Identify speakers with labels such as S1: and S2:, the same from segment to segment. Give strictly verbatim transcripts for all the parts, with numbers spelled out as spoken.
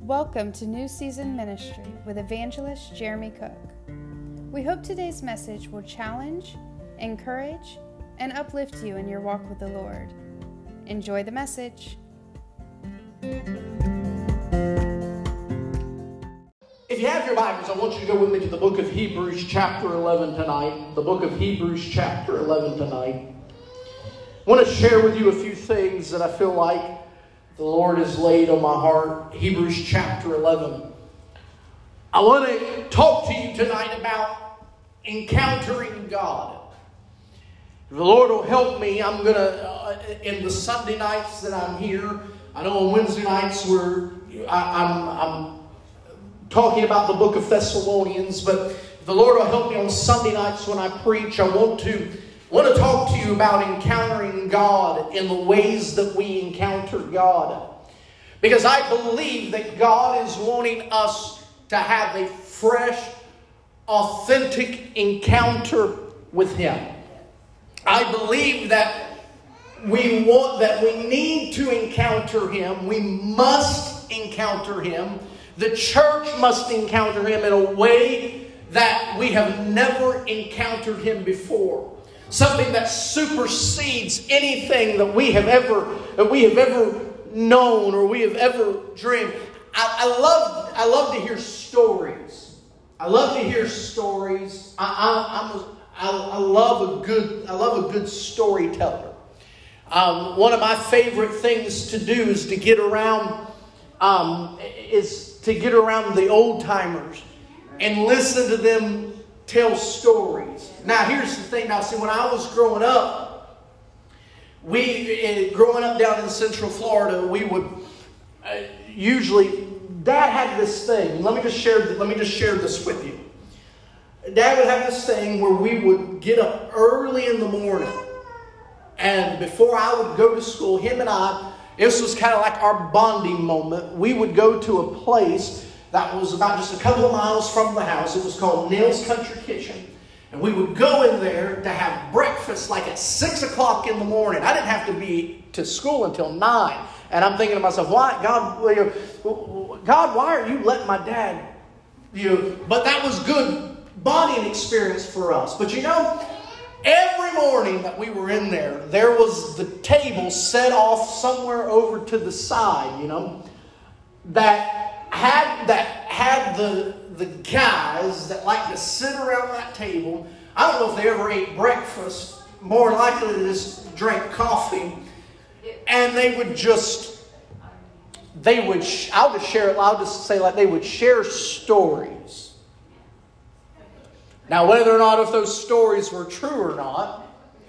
S1: Welcome to New Season Ministry with Evangelist Jeremy Cook. We hope today's message will challenge, encourage, and uplift you in your walk with the Lord. Enjoy the message.
S2: If you have your Bibles, I want you to go with me to the book of Hebrews chapter eleven tonight. The book of Hebrews chapter eleven tonight. I want to share with you a few things that I feel like the Lord has laid on my heart. Hebrews chapter eleven. I want to talk to you tonight about encountering God. If the Lord will help me, I'm going to, uh, in the Sunday nights that I'm here, I know on Wednesday nights where I, I'm, I'm talking about the book of Thessalonians, but if the Lord will help me on Sunday nights when I preach, I want to I want to talk to you about encountering God in the ways that we encounter God. Because I believe that God is wanting us to have a fresh, authentic encounter with Him. I believe that we want, that we need to encounter Him. We must encounter Him. The church must encounter Him in a way that we have never encountered Him before. Something that supersedes anything that we have ever that we have ever known or we have ever dreamed. I, I love I love to hear stories. I love to hear stories. I, I, I'm a, I, I love a good I love a good storyteller. Um, one of my favorite things to do is to get around um, is to get around the old timers and listen to them tell stories. Now, here's the thing. Now, see, when I was growing up, we, growing up down in Central Florida, we would uh, usually, Dad had this thing. Let me just share. Let me just share this with you. Dad would have this thing where we would get up early in the morning, and before I would go to school, him and I, this was kind of like our bonding moment. We would go to a place that was about just a couple of miles from the house. It was called Neil's Country Kitchen. And we would go in there to have breakfast like at six o'clock in the morning. I didn't have to be to school until nine. And I'm thinking to myself, why, God, God, why are you letting my dad, you know? But that was good bonding experience for us. But you know, every morning that we were in there, there was the table set off somewhere over to the side, you know, that had that had the the guys that like to sit around that table. I don't know if they ever ate breakfast. More likely to just drink coffee, and they would just they would. I'll just share it. I'll just say like they would share stories. Now, whether or not if those stories were true or not,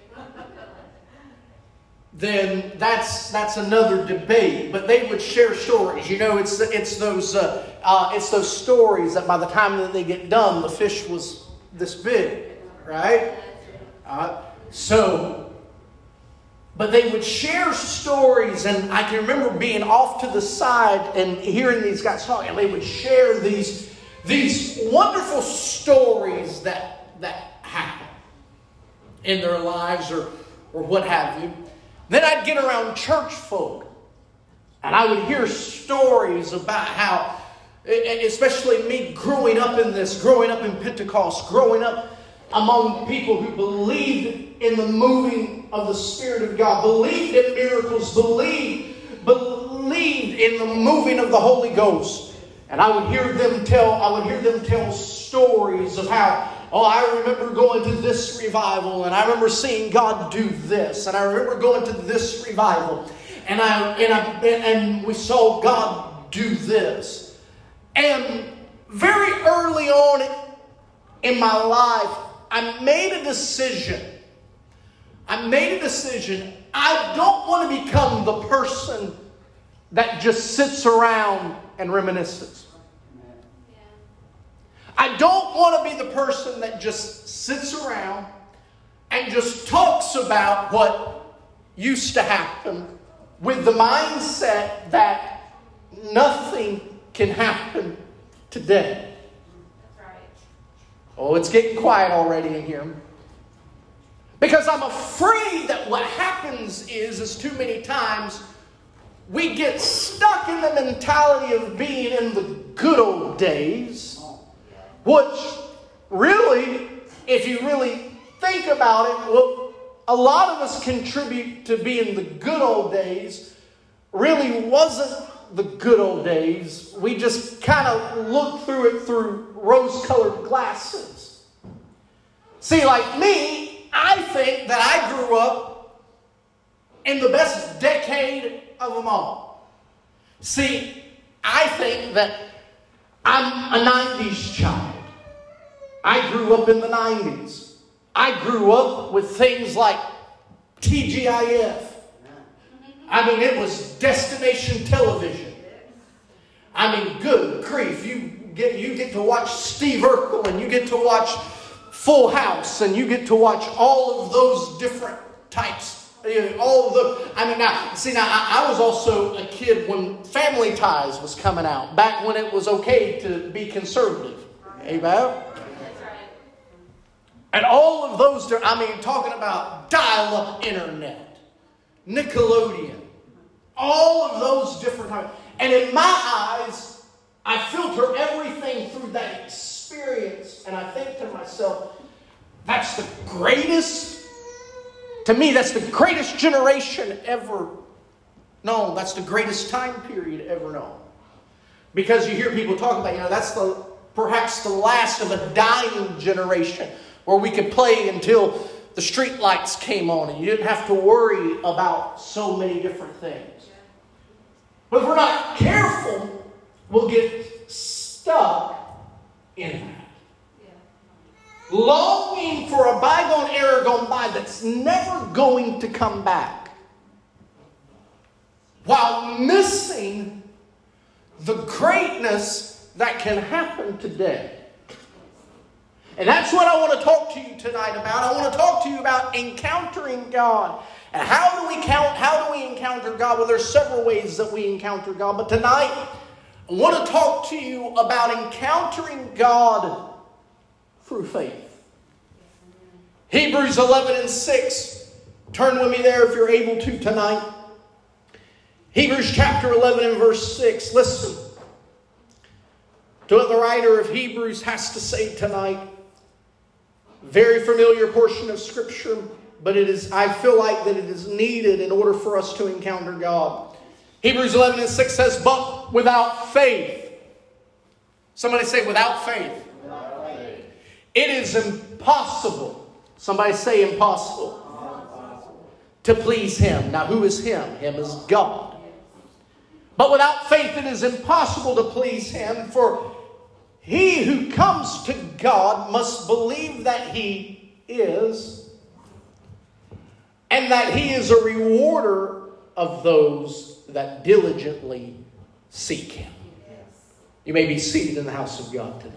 S2: then that's that's another debate. But they would share stories. You know, it's it's those uh, uh, it's those stories that by the time that they get done, the fish was this big, right? Uh, so, but they would share stories, and I can remember being off to the side and hearing these guys talk, and they would share these these wonderful stories that that happen in their lives or or what have you. Then I'd get around church folk, and I would hear stories about how, especially me growing up in this, growing up in Pentecost, growing up among people who believed in the moving of the Spirit of God, believed in miracles, believed, believed in the moving of the Holy Ghost. And I would hear them tell, I would hear them tell stories of how, oh, I remember going to this revival, and I remember seeing God do this, and I remember going to this revival, and I and I and we saw God do this. And very early on in my life, I made a decision. I made a decision. I don't want to become the person that just sits around and reminisces. I don't want to be the person that just sits around and just talks about what used to happen with the mindset that nothing can happen today.
S3: That's right.
S2: Oh, it's getting quiet already in here. Because I'm afraid that what happens is, is too many times we get stuck in the mentality of being in the good old days, which really, if you really think about it, well, a lot of us contribute to being the good old days really wasn't the good old days. We just kind of look through it through rose-colored glasses. See, like me, I think that I grew up in the best decade of them all. See, I think that I'm a nineties child. I grew up in the nineties. I grew up with things like T G I F. I mean, it was destination television. I mean, good grief. You get, you get to watch Steve Urkel, and you get to watch Full House, and you get to watch all of those different types. All of the, I mean, now, see, now, I, I was also a kid when Family Ties was coming out, back when it was okay to be conservative. Amen? And all of those, I mean, talking about dial-up internet, Nickelodeon, all of those different types. And in my eyes, I filter everything through that experience. And I think to myself, that's the greatest, to me, that's the greatest generation ever known. That's the greatest time period ever known. Because you hear people talk about, you know, that's the perhaps the last of a dying generation where we could play until the street lights came on and you didn't have to worry about so many different things. But if we're not careful, we'll get stuck in that. Yeah. Longing for a bygone era gone by that's never going to come back. While missing the greatness that can happen today. And that's what I want to talk to you tonight about. I want to talk to you about encountering God. And how do we count? How do we encounter God? Well, there's several ways that we encounter God. But tonight, I want to talk to you about encountering God through faith. Hebrews eleven and six. Turn with me there if you're able to tonight. Hebrews chapter eleven and verse six. Listen to what the writer of Hebrews has to say tonight. Very familiar portion of Scripture, but it is, I feel like that it is needed in order for us to encounter God. Hebrews eleven and six says, but without faith. Somebody say, without faith. Without faith. It is impossible. Somebody say impossible. Impossible. To please Him. Now who is Him? Him is God. But without faith it is impossible to please Him, for he who comes to God must believe that He is, and that He is a rewarder of those that diligently seek Him. You may be seated in the house of God tonight.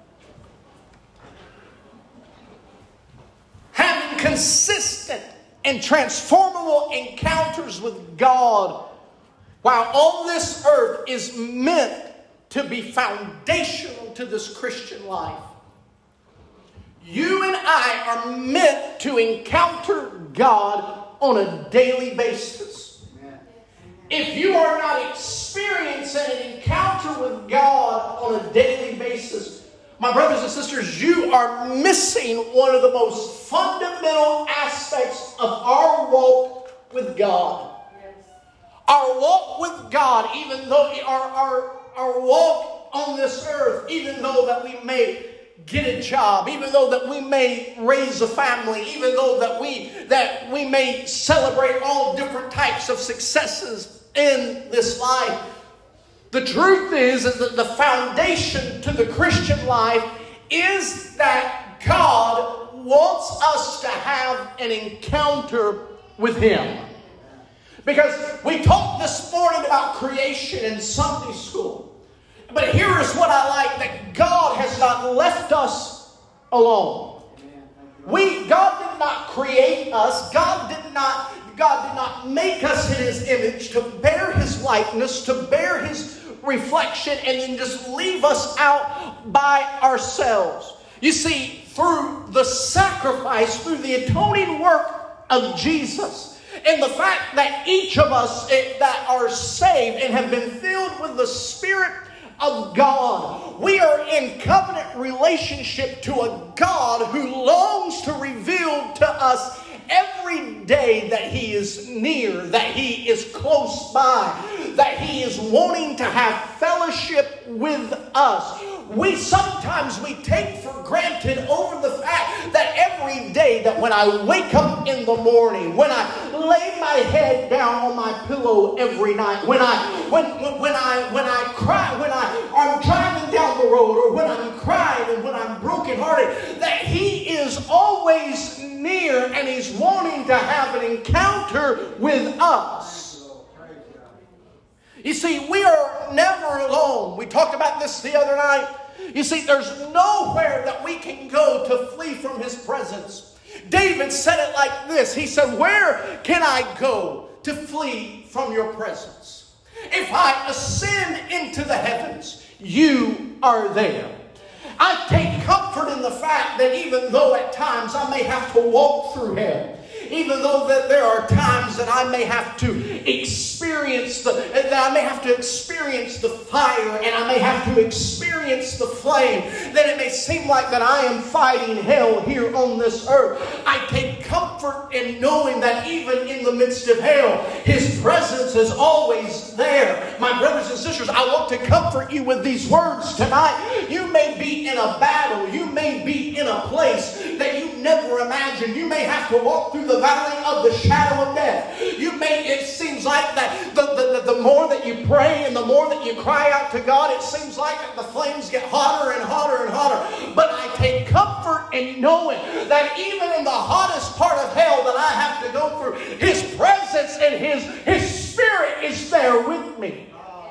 S2: Having consistent and transformable encounters with God while on this earth is meant to be foundational to this Christian life. You and I are meant to encounter God on a daily basis. Amen. If you are not experiencing an encounter with God on a daily basis, my brothers and sisters, you are missing one of the most fundamental aspects of our walk with God. Yes. Our walk with God, even though our, our, our walk on this earth, even though that we may get a job, even though that we may raise a family, even though that we that we may celebrate all different types of successes in this life, the truth is, is that the foundation to the Christian life is that God wants us to have an encounter with Him. Because we talked this morning about creation in Sunday school. But here is what I like, that God has not left us alone. We, God did not create us. God did not, God did not make us in His image to bear His likeness, to bear His reflection, and then just leave us out by ourselves. You see, through the sacrifice, through the atoning work of Jesus, in the fact that each of us that are saved and have been filled with the Spirit of God, we are in covenant relationship to a God who longs to reveal to us every day that He is near, that He is close by, that He is wanting to have fellowship with us. We sometimes we take for granted over the fact that every day that when I wake up in the morning, when I lay my head down on my pillow every night, when I when when, when I when I cry, when I am driving down the road, or when I'm crying and when I'm brokenhearted, that He is always near and He's wanting to have an encounter with us. You see, we are never alone. We talked about this the other night. You see, there's nowhere that we can go to flee from His presence. David said it like this. He said, "Where can I go to flee from your presence? If I ascend into the heavens, you are there." I take comfort in the fact that even though at times I may have to walk through hell, even though that there are times that I may have to experience the that I may have to experience the fire, and I may have to experience the flame, that it may seem like that I am fighting hell here on this earth, I take comfort in knowing that even in the midst of hell, His presence is always there. My brothers and sisters, I want to comfort you with these words tonight. You may be in a battle, you may be in a place that you never imagined. You may have to walk through the valley of the shadow of death. You may, it seems like that the, the, the more that you pray and the more that you cry out to God, it seems like that the flames get hotter and hotter and hotter. But I take comfort in knowing that even in the hottest part of hell that I have to go through, His presence and His, His Spirit is there with me.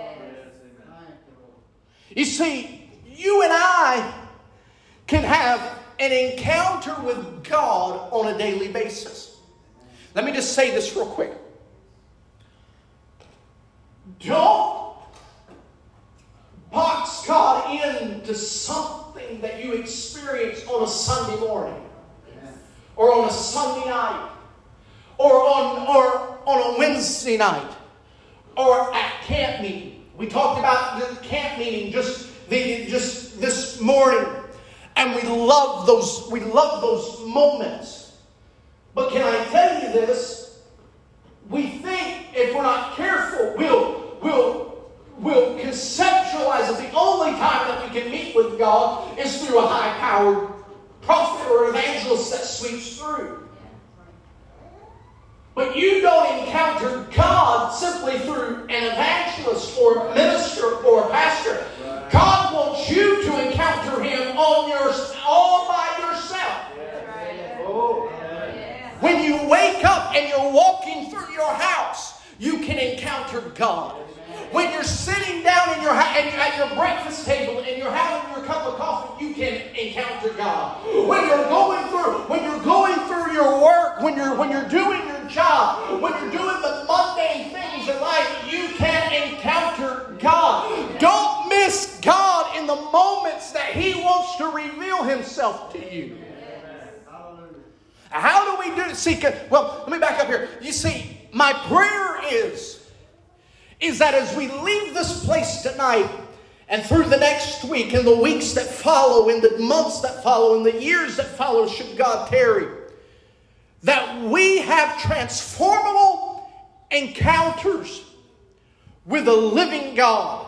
S2: You see, you and I can have an encounter with God on a daily basis. Let me just say this real quick. Don't box God into something that you experience on a Sunday morning, or on a Sunday night, or on, or on a Wednesday night, or at camp meeting. We talked about the camp meeting just, the, just this morning. And we love those, we love those moments. But can I tell you this? We think, if we're not careful, we'll, we'll, we'll conceptualize that the only time that we can meet with God is through a high-powered prophet or evangelist that sweeps through. But you don't encounter God simply through an evangelist or a minister or a pastor. God wants you to encounter Him on your, all by yourself. When you wake up and you're walking through your house, you can encounter God. When you're sitting down in your, at your breakfast table and you're having your cup of coffee, you can encounter God. When you're going through, when you're going through your work, when you're when you're doing your job, when you're doing the mundane things in life, you can encounter God. Don't miss God in the moments that He wants to reveal Himself to you. How do we do it? See, well, let me back up here. You see, my prayer is is that as we leave this place tonight and through the next week and the weeks that follow and the months that follow and the years that follow, should God tarry, that we have transformable encounters with a living God.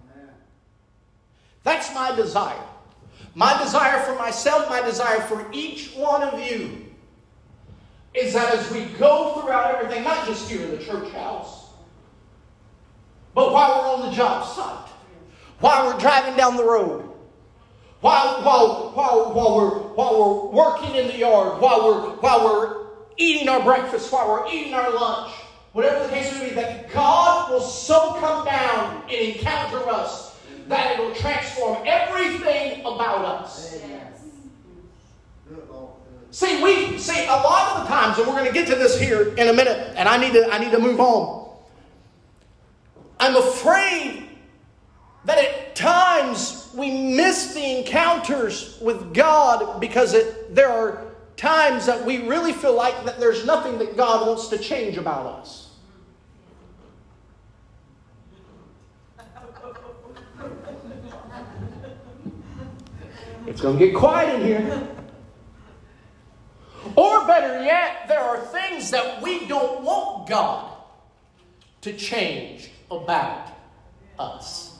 S2: That's my desire. My desire for myself, my desire for each one of you, is that as we go throughout everything, not just here in the church house, but while we're on the job site, while we're driving down the road, while, while, while, while, we're, while we're working in the yard, while we're, while we're eating our breakfast, while we're eating our lunch, whatever the case may be, that God will so come down and encounter us that it will transform everything about us. See, we see a lot of the times, and we're going to get to this here in a minute, and I need to I need to move on. I'm afraid that at times we miss the encounters with God because it, there are times that we really feel like that there's nothing that God wants to change about us. It's going to get quiet in here. Or better yet, there are things that we don't want God to change about us.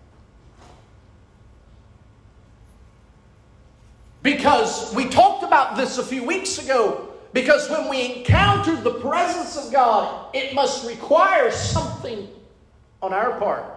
S2: Because we talked about this a few weeks ago. Because when we encounter the presence of God, it must require something on our part.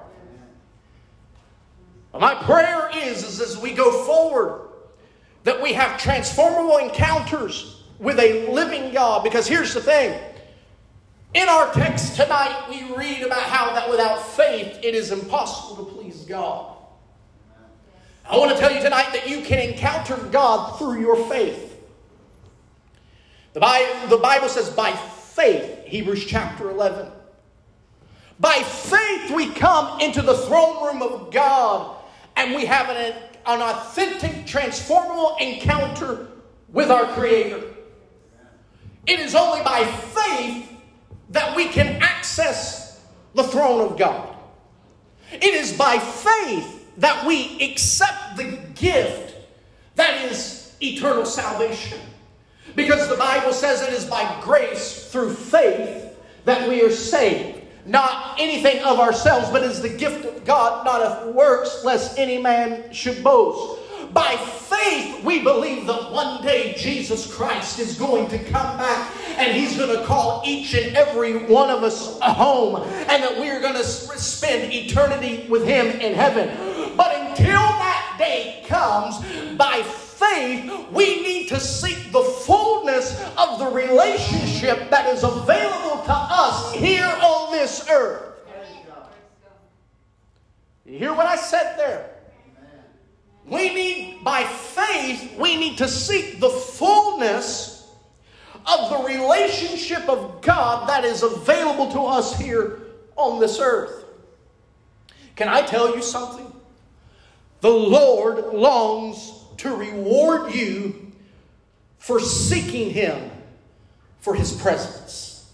S2: My prayer is, is as we go forward, that we have transformable encounters with a living God. Because here's the thing. In our text tonight, we read about how that without faith, it is impossible to please God. I want to tell you tonight that you can encounter God through your faith. The Bible, the Bible says by faith, Hebrews chapter eleven. By faith we come into the throne room of God and we have an, an authentic, transformable encounter with our Creator. It is only by faith that we can access the throne of God. It is by faith that we accept the gift that is eternal salvation. Because the Bible says it is by grace through faith that we are saved. Not anything of ourselves, but is the gift of God, not of works, lest any man should boast. By faith, we believe that one day Jesus Christ is going to come back and He's going to call each and every one of us home, and that we are going to spend eternity with Him in heaven. But until that day comes, by faith, we need to seek the fullness of the relationship that is available to us here on this earth. You hear what I said there? We need, by faith, we need to seek the fullness of the relationship of God that is available to us here on this earth. Can I tell you something? The Lord longs to reward you for seeking Him for His presence.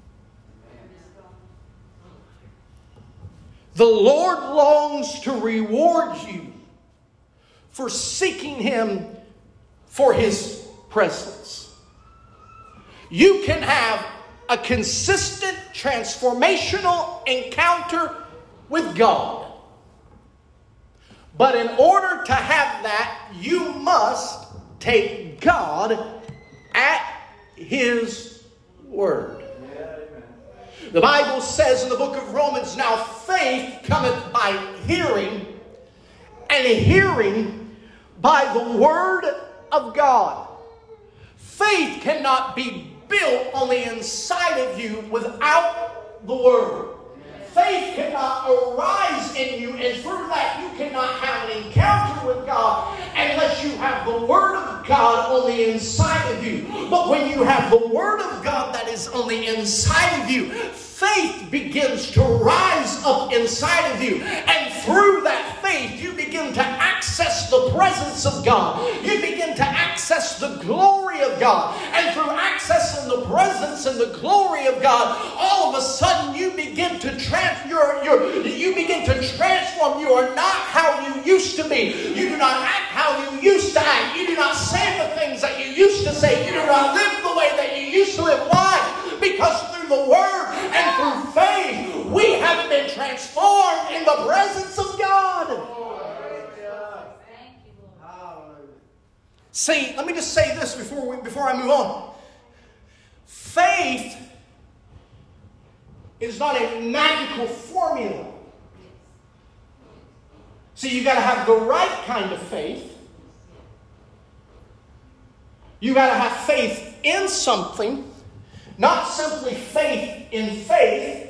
S2: The Lord longs to reward you for seeking Him for His presence. You can have a consistent, transformational encounter with God. But in order to have that, you must take God at His word. The Bible says in the book of Romans, now faith cometh by hearing, and hearing by the word of God. Faith cannot be built on the inside of you without the word. Faith cannot arise in you, and through that you cannot have an encounter with God unless you have the Word of God on the inside of you. But when you have the Word of God that is on the inside of you, faith begins to rise up inside of you. And through that faith, you begin to access the presence of God. You begin to access the glory of God. And through accessing the presence and the glory of God, all of a sudden you begin to transform. You're, you're, you begin to transform. You are not how you used to be. You do not act how you used to act. You do not say the things that you used to say. You do not live the way that you used to live. Why? Because through the Word and through faith, we have been transformed in the presence of God. See, let me just say this before we, before I move on. Faith is not a magical formula. See, you got to have the right kind of faith. You got to have faith in something, not simply faith in faith.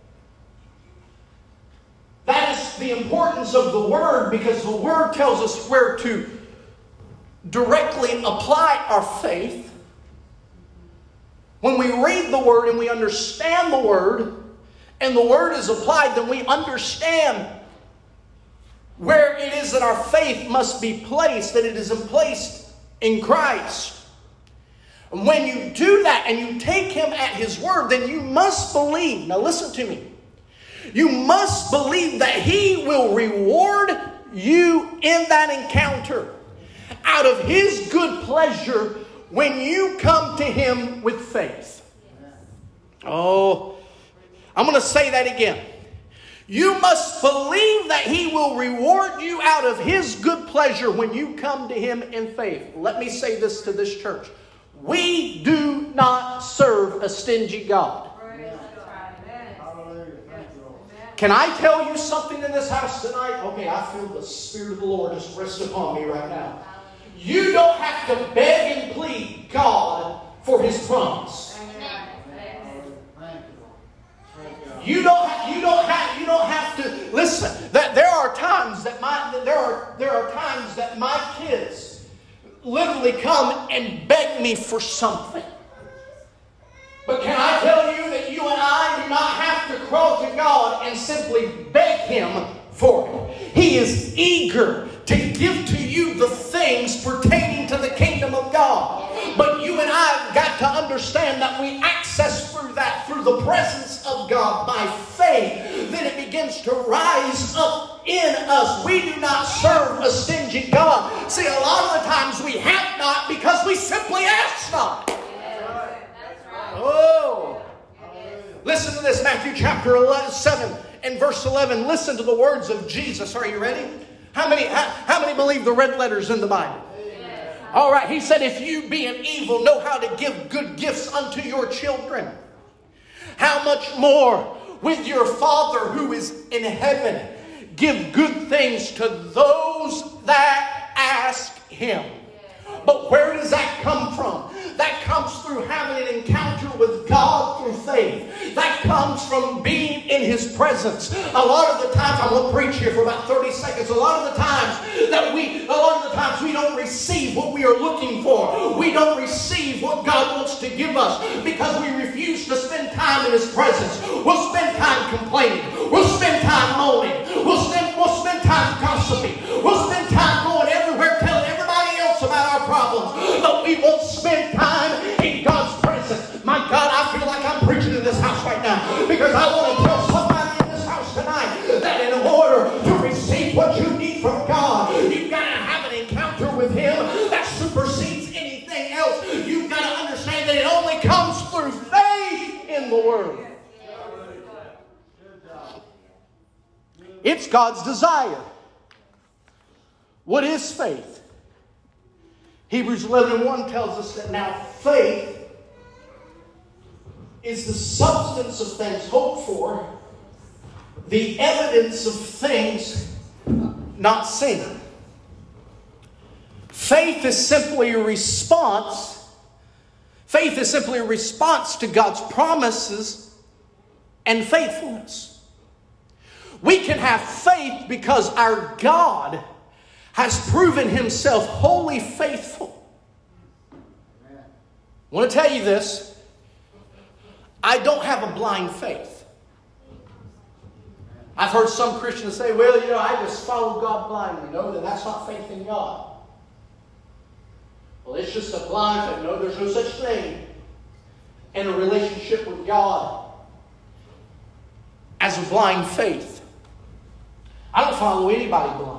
S2: That is the importance of the Word, because the Word tells us where to directly apply our faith. When we read the Word and we understand the Word, and the Word is applied, then we understand where it is that our faith must be placed, that it is placed in Christ. When you do that and you take him at his word, then you must believe. Now listen to me. You must believe that he will reward you in that encounter out of his good pleasure when you come to him with faith. Oh, I'm going to say that again. You must believe that he will reward you out of his good pleasure when you come to him in faith. Let me say this to this church. We do not serve a stingy God. Can I tell you something in this house tonight? Okay, I feel the Spirit of the Lord just rest upon me right now. You don't have to beg and plead God for his promise. You don't have, you don't have, you don't have to listen. That there are times that my there are there are times that my kids literally come and beg me for something. But can I tell you that you and I do not have to crawl to God and simply beg him for it. He is eager to give to you the things pertaining to the kingdom of God. But you and I have got to understand that we access through that, through the presence of God by faith. Then it begins to rise up in us. We do not serve a stingy God. See, a lot of the times we have not because we simply ask not. Oh, listen to this, Matthew chapter seven and verse eleven. Listen to the words of Jesus. Are you ready? How many, how, how many believe the red letters in the Bible? All right, he said, if you being evil know how to give good gifts unto your children, how much more with your Father who is in heaven give good things to those that ask him. But where does that come from? That comes through having an encounter with God through faith. That comes from being in his presence. A lot of the times, I'm going to preach here for about thirty seconds. A lot of the times that we, a lot of the times we don't receive what we are looking for. We don't receive what God wants to give us because we refuse to spend time in his presence. We'll spend time complaining. We'll spend time moaning. We'll spend, we'll spend time gossiping. We'll spend time going everywhere telling everybody else about our problems. But we won't spend time in God's presence. My God, I feel like I'm preaching in this house right now because I want to tell somebody in this house tonight that in order to receive what you need from God, you've got to have an encounter with him that supersedes anything else. You've got to understand that it only comes through faith in the Word. It's God's desire. What is faith? Hebrews eleven and one tells us that now faith is the substance of things hoped for, the evidence of things not seen. Faith is simply a response. Faith is simply a response to God's promises and faithfulness. We can have faith because our God has proven himself wholly faithful. I want to tell you this. I don't have a blind faith. I've heard some Christians say, well, you know, I just follow God blindly. No, then that's not faith in God. Well, it's just a blind faith. No, there's no such thing in a relationship with God as a blind faith. I don't follow anybody blind.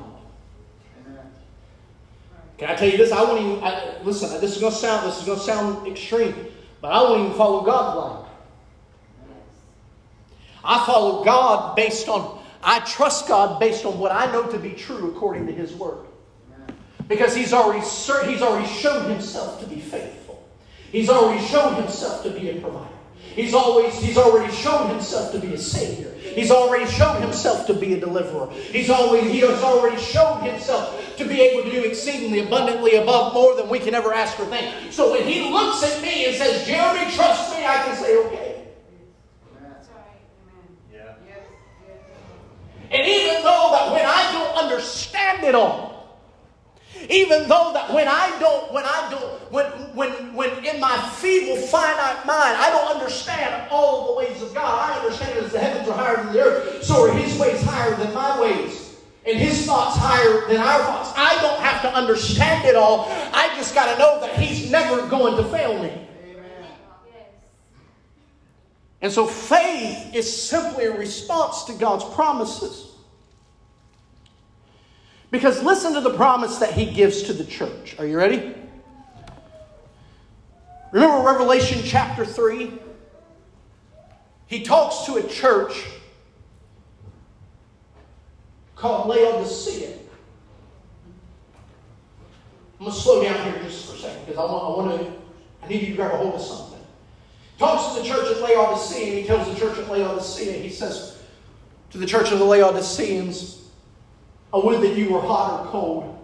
S2: Can I tell you this? I won't even I, listen. This is going to sound. This is going to sound extreme, but I won't even follow God blind. I follow God based on. I trust God based on what I know to be true according to His Word, because He's already He's already shown Himself to be faithful. He's already shown Himself to be a provider. He's always He's already shown Himself to be a Savior. He's already shown Himself to be a deliverer. He's always He has already shown Himself to be able to do exceedingly abundantly above more than we can ever ask or think. So when He looks at me and says, Jeremy, trust me, I can say, okay.
S3: That's right. Amen. Yeah.
S2: And even though that when I don't understand it all, even though that when I don't, when I don't, when, when, when in my feeble, finite mind, I don't understand all the ways of God. I understand as the heavens are higher than the earth, so are His ways higher than my ways. And His thoughts higher than our thoughts. I don't have to understand it all. I just got to know that He's never going to fail me. Amen. And so faith is simply a response to God's promises. Because listen to the promise that He gives to the church. Are you ready? Remember Revelation chapter three? He talks to a church called Laodicea. I'm going to slow down here just for a second because I want, I want to, I need you to grab a hold of something. He talks to the church at Laodicea, and he tells the church at Laodicea, he says to the church of the Laodiceans, I would that you were hot or cold.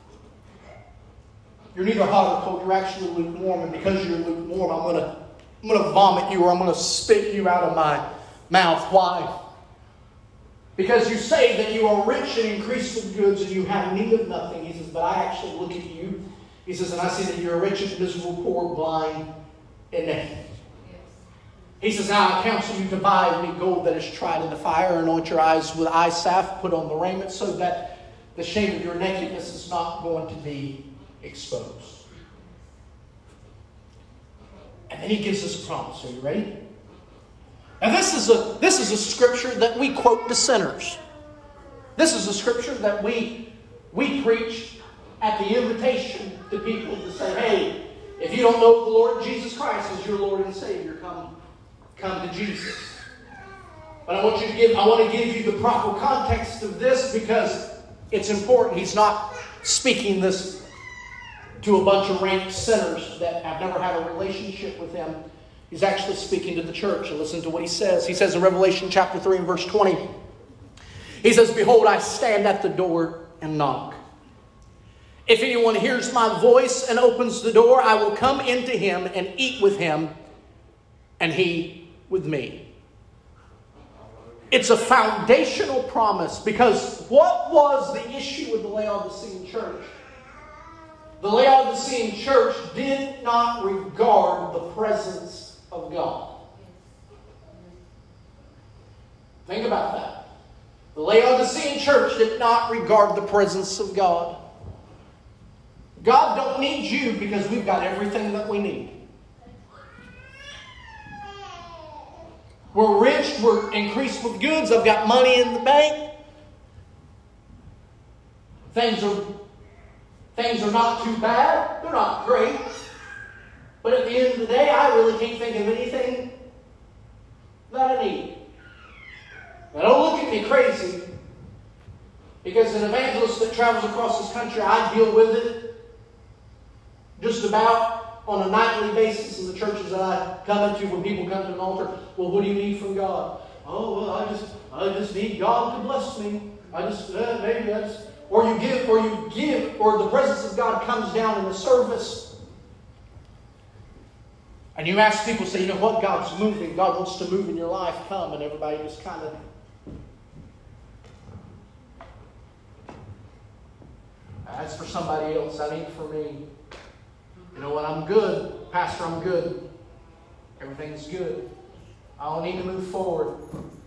S2: You're neither hot or cold, you're actually lukewarm, and because you're lukewarm, I'm going to, I'm going to vomit you, or I'm going to spit you out of my mouth. Why? Because you say that you are rich and increased with goods and you have need of nothing. He says, but I actually look at you. He says, and I see that you're rich and miserable, poor, blind, and naked. He says, now I counsel you to buy of me gold that is tried in the fire, and anoint your eyes with eye salve, put on the raiment, so that the shame of your nakedness is not going to be exposed. And then he gives us a promise. Are you ready? Now this is a this is a scripture that we quote to sinners. This is a scripture that we we preach at the invitation to people to say, hey, if you don't know the Lord Jesus Christ as your Lord and Savior, come, come to Jesus. But I want you to give I want to give you the proper context of this because it's important. He's not speaking this to a bunch of rank sinners that have never had a relationship with Him. He's actually speaking to the church. And listen to what he says. He says in Revelation chapter three and verse twenty. He says, behold, I stand at the door and knock. If anyone hears my voice and opens the door, I will come into him and eat with him, and he with me. It's a foundational promise because what was the issue with the Laodicean church? The Laodicean church did not regard the presence of God. Think about that. The Laodicean church did not regard the presence of God. God don't need you because we've got everything that we need. We're rich, we're increased with goods, I've got money in the bank. Things are, things are not too bad, they're not great. But at the end of the day, I really can't think of anything that I need. Now don't look at me crazy, because an evangelist that travels across this country, I deal with it just about on a nightly basis in the churches that I come into when people come to an altar. Well, what do you need from God? Oh, well, I just I just need God to bless me. I just, uh, maybe that's... Or you give, or you give, or the presence of God comes down in the service. And you ask people, say, you know what? God's moving. God wants to move in your life. Come. And everybody just kind of... That's for somebody else. That ain't for me. You know what? I'm good. Pastor, I'm good. Everything's good. I don't need to move forward.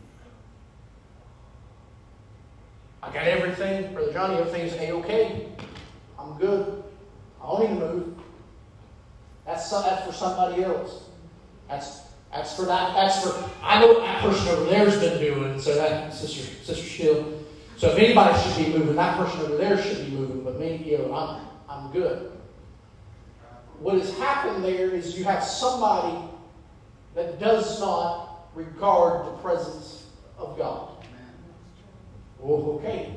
S2: I got everything. Brother Johnny, everything's A-okay. I'm good. I don't need to move. That's, that's for somebody else. That's that's for that. That's for I know what that person over there's been doing. So that sister sister Shield. So if anybody should be moving, that person over there should be moving. But me, you know, I'm I'm good. What has happened there is you have somebody that does not regard the presence of God. Oh, okay.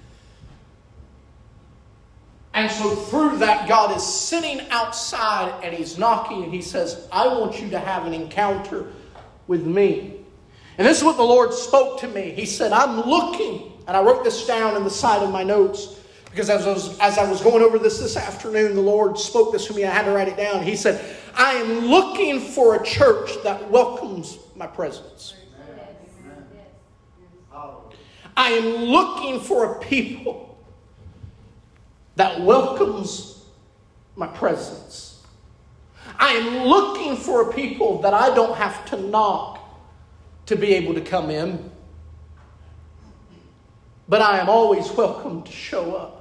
S2: And so through that, God is sitting outside and He's knocking and He says, I want you to have an encounter with me. And this is what the Lord spoke to me. He said, I'm looking. And I wrote this down in the side of my notes because as I was, as I was going over this this afternoon, the Lord spoke this to me. I had to write it down. He said, I am looking for a church that welcomes my presence. I am looking for a people that welcomes my presence. I am looking for a people that I don't have to knock to be able to come in. but I am always welcome to show up.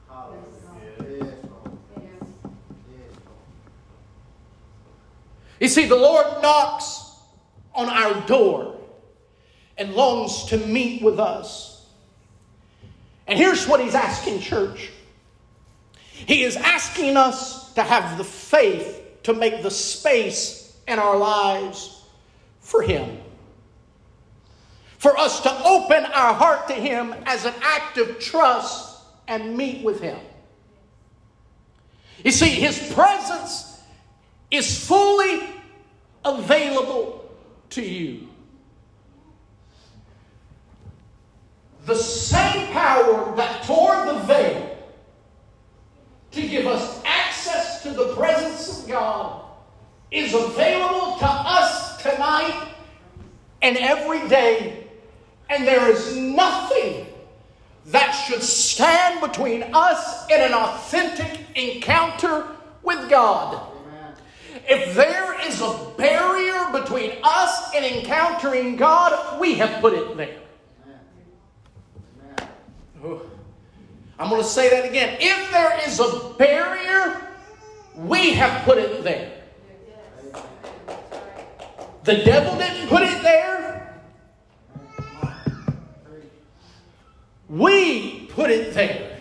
S2: You see, the Lord knocks on our door and longs to meet with us. And here's what He's asking, church. He is asking us to have the faith to make the space in our lives for Him. For us to open our heart to Him as an act of trust and meet with Him. You see, His presence is fully available to you. The same power that tore the veil to give us access to the presence of God is available to us tonight and every day. And there is nothing that should stand between us and an authentic encounter with God. Amen. If there is a barrier between us and encountering God, we have put it there. Amen. Oh, I'm going to say that again. If there is a barrier, we have put it there. The devil didn't put it there. We put it there.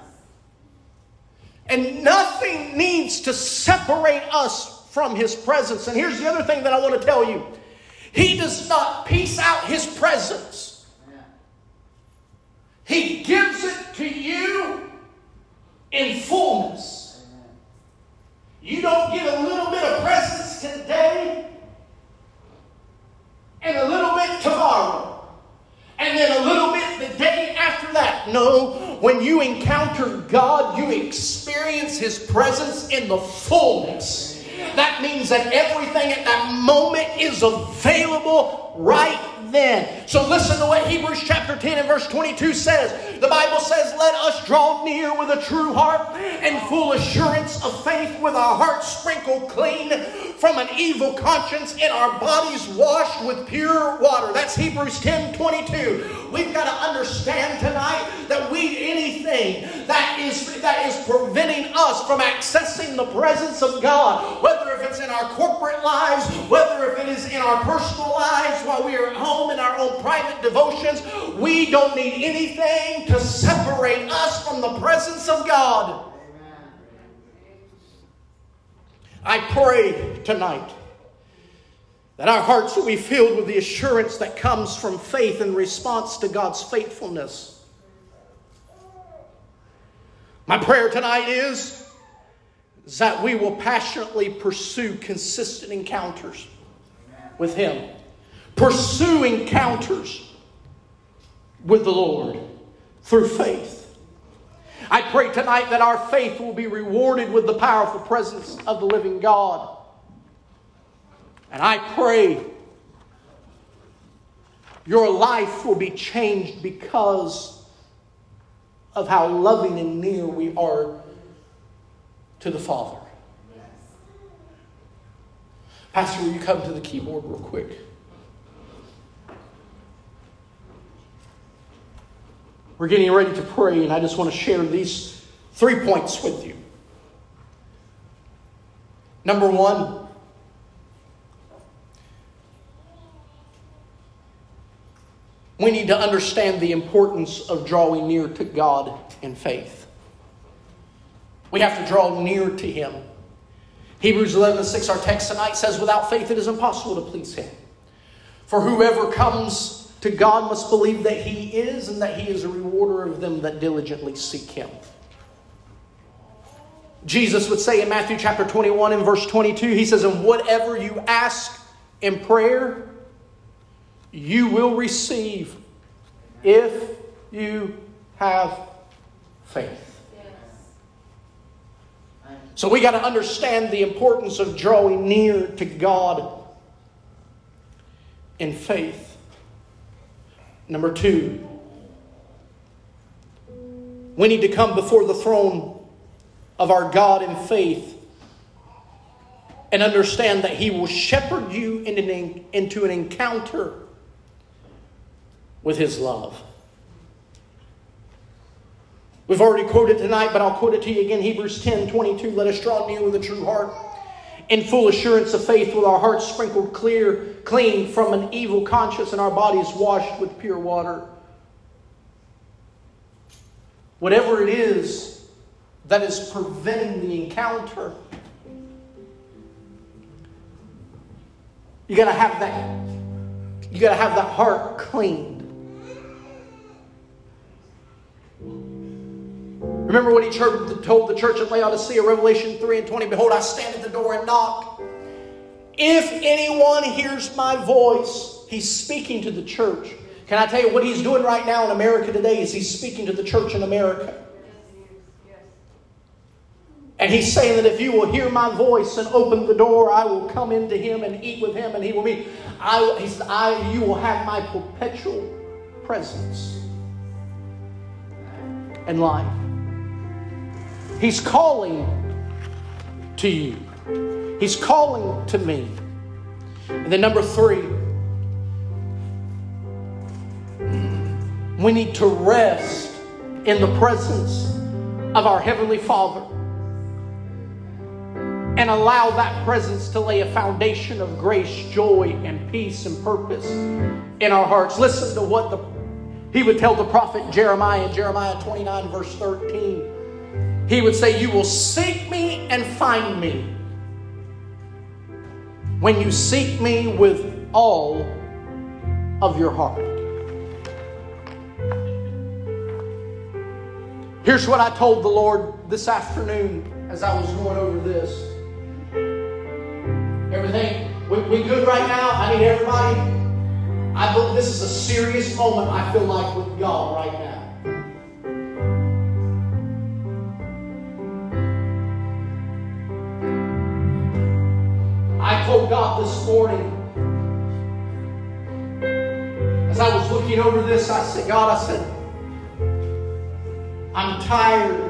S2: And nothing needs to separate us from His presence. And here's the other thing that I want to tell you. He does not piece out His presence. He gives it to you in fullness. You don't get a little bit of presence today and a little bit tomorrow. And then a little bit the day after that. No, when you encounter God, you experience His presence in the fullness. That means that everything at that moment is available right then. So listen to what Hebrews chapter ten and verse twenty-two says. The Bible says, let us draw near with a true heart and full assurance of faith, with our hearts sprinkled clean from an evil conscience and our bodies washed with pure water. That's Hebrews ten twenty-two. We've got to understand tonight that we anything that is that is preventing us from accessing the presence of God, whether if it's in our corporate lives, whether if it is in our personal lives while we are at home in our own private devotions, we don't need anything to separate us from the presence of God. I pray tonight that our hearts will be filled with the assurance that comes from faith in response to God's faithfulness. My prayer tonight is, is that we will passionately pursue consistent encounters with Him. Pursue encounters with the Lord through faith. I pray tonight that our faith will be rewarded with the powerful presence of the living God. And I pray your life will be changed because of how loving and near we are to the Father. Pastor, will you come to the keyboard real quick? We're getting ready to pray, and I just want to share these three points with you. Number one, we need to understand the importance of drawing near to God in faith. We have to draw near to Him. Hebrews eleven and six, our text tonight says, without faith it is impossible to please Him. For whoever comes to God must believe that He is, and that He is a rewarder of them that diligently seek Him. Jesus would say in Matthew chapter twenty-one and verse twenty-two, He says, and whatever you ask in prayer, you will receive if you have faith. So we got to understand the importance of drawing near to God in faith. Number two, we need to come before the throne of our God in faith and understand that He will shepherd you into an encounter with His love. We've already quoted tonight, but I'll quote it to you again. Hebrews ten twenty-two. Let us draw near with a true heart, in full assurance of faith, with our hearts sprinkled clear, clean from an evil conscience, and our bodies washed with pure water. Whatever it is that is preventing the encounter, you got to have that. You got to have that heart cleaned. Remember what he told the church at Laodicea, Revelation three and twenty, behold, I stand at the door and knock. If anyone hears my voice, he's speaking to the church. Can I tell you what he's doing right now in America today is he's speaking to the church in America. And he's saying that if you will hear my voice and open the door, I will come into him and eat with him and he will meet. I, he said, I, you will have my perpetual presence and life. He's calling to you. He's calling to me. And then number three, we need to rest in the presence of our Heavenly Father and allow that presence to lay a foundation of grace, joy, and peace and purpose in our hearts. Listen to what the, he would tell the prophet Jeremiah in Jeremiah twenty-nine verse thirteen. He would say, you will seek me and find me when you seek me with all of your heart. Here's what I told the Lord this afternoon as I was going over this. Everything, we, we good right now? I need everybody. I believe this is a serious moment, I feel like, with God right now. I told God this morning, as I was looking over this, I said, God, I said, I'm tired.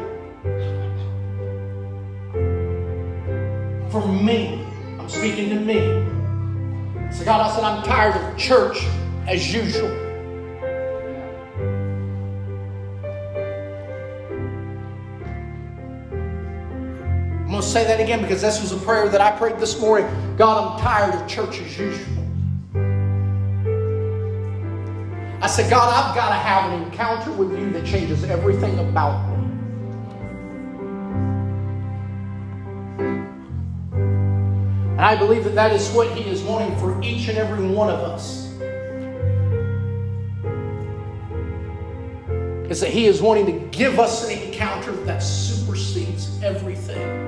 S2: For me, I'm speaking to me. I said, God, I said, I'm tired of church as usual. I'm going to say that again because this was a prayer that I prayed this morning. God, I'm tired of church as usual. I said, God, I've got to have an encounter with you that changes everything about me. And I believe that that is what He is wanting for each and every one of us. Is that He is wanting to give us an encounter that supersedes everything.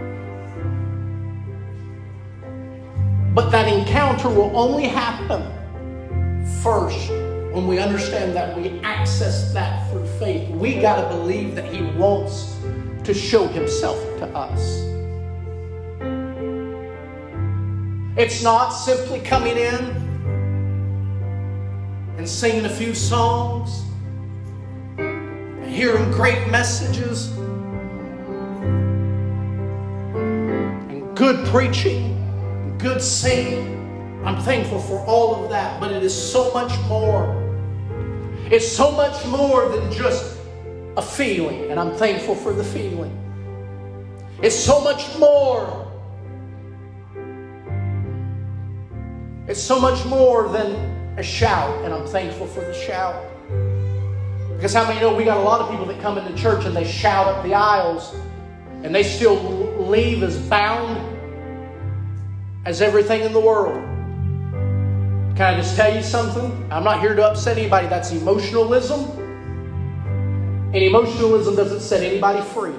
S2: But that encounter will only happen first when we understand that we access that through faith. We got to believe that He wants to show Himself to us. It's not simply coming in and singing a few songs and hearing great messages and good preaching and good singing. I'm thankful for all of that, but it is so much more. It's so much more than just a feeling, and I'm thankful for the feeling. It's so much more. It's so much more than a shout, and I'm thankful for the shout. Because how many know we got a lot of people that come into church and they shout up the aisles, and they still leave as bound as everything in the world. Can I just tell you something? I'm not here to upset anybody. That's emotionalism. And emotionalism doesn't set anybody free.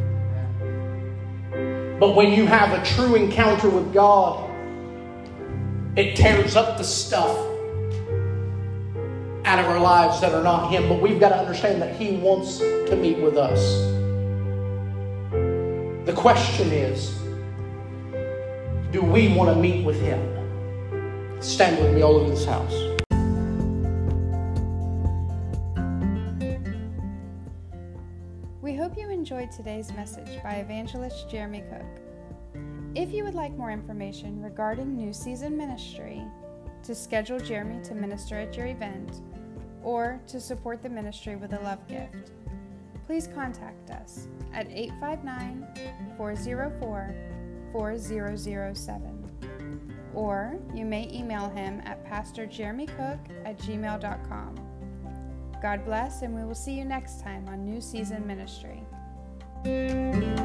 S2: But when you have a true encounter with God, it tears up the stuff out of our lives that are not Him. But we've got to understand that He wants to meet with us. The question is, do we want to meet with Him? Stand with me all over this house.
S1: We hope you enjoyed today's message by Evangelist Jeremy Cook. If you would like more information regarding New Season Ministry, to schedule Jeremy to minister at your event, or to support the ministry with a love gift, please contact us at eight five nine, four zero four, four zero zero seven. Or you may email him at pastor jeremy cook at gmail dot com. God bless, and we will see you next time on New Season Ministry.